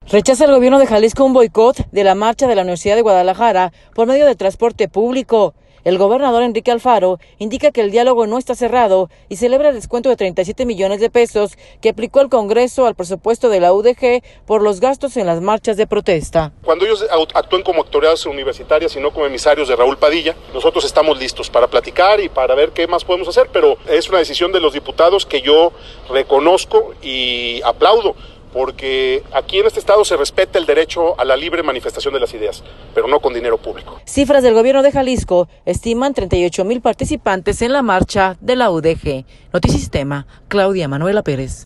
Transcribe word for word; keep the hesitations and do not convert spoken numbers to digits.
Rechaza el gobierno de Jalisco un boicot de la marcha de la Universidad de Guadalajara por medio del transporte público. El gobernador Enrique Alfaro indica que el diálogo no está cerrado y celebra el descuento de treinta y siete millones de pesos que aplicó el Congreso al presupuesto de la U D G por los gastos en las marchas de protesta. Cuando ellos actúen como autoridades universitarias y no como emisarios de Raúl Padilla, nosotros estamos listos para platicar y para ver qué más podemos hacer, pero es una decisión de los diputados que yo reconozco y aplaudo, porque aquí en este estado se respeta el derecho a la libre manifestación de las ideas, pero no con dinero público. Cifras del gobierno de Jalisco estiman treinta y ocho mil participantes en la marcha de la U D G. Notisistema, Claudia Manuela Pérez.